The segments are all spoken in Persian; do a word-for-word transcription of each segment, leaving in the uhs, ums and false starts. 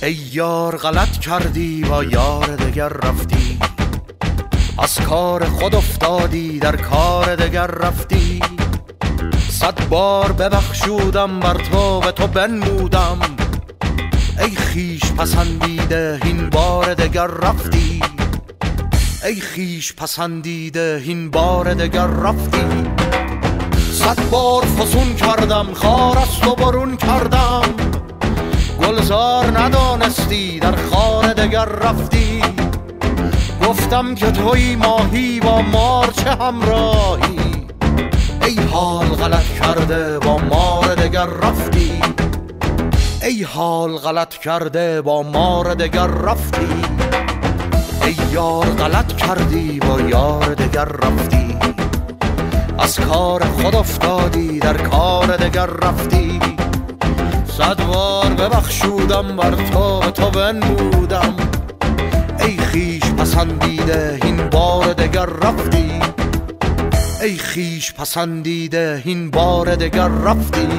ای یار غلط کردی با یار دگر رفتی، از کار خود افتادی در کار دگر رفتی. صد بار ببخشودم بر تو به تو بنمودم، ای خیش پسندیده هین بار دگر رفتی. ای خیش پسندیده هین بار دگر رفتی. صد بار فسون کردم خار از تو برون کردم، گلزار ندانستی در خار دگر رفتی. گفتم که توی ماهی با مار چه همراهی، ای حال غلط کرده با مار دگر رفتی. ای حال غلط کرده با مار دگر رفتی. ای یار غلط کردی با یار دگر رفتی، از کار خود افتادی در کار دگر رفتی. صد بار ببخشودم بر تو به تو بنمودم، ای خیش پسندیده هین بار دگر رفتی. ای خیش پسندیده هین بار دگر رفتی.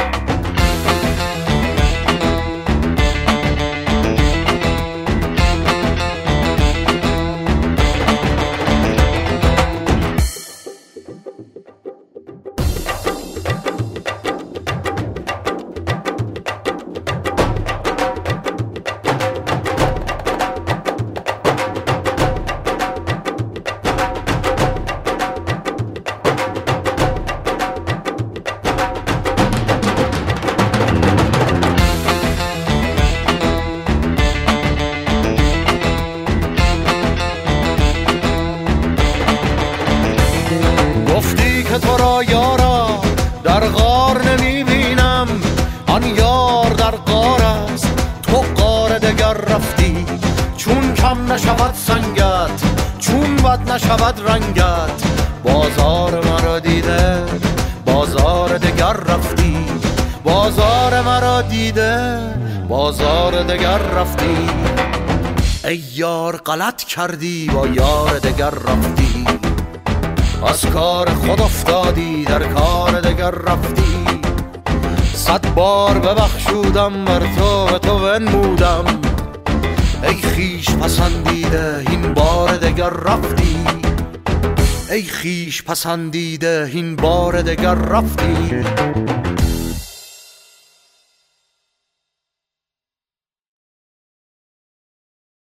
گفتی که تو را یارا در غار نمی بینم، آن یار در غار است تو غار دگر رفتی. چون کم نشود سنگت چون بد نشود رنگت، بازار مرا دیده بازار دگر رفتی. بازار مرا دیده بازار دگر رفتی. ای یار غلط کردی با یار دگر رفتی، از کار خود افتادی در کار دگر رفتی. صد بار ببخشودم بر تو به تو بنمودم، ای خیش پسندیده هین بار دگر رفتی. ای خیش پسندیده هین بار دگر رفتی.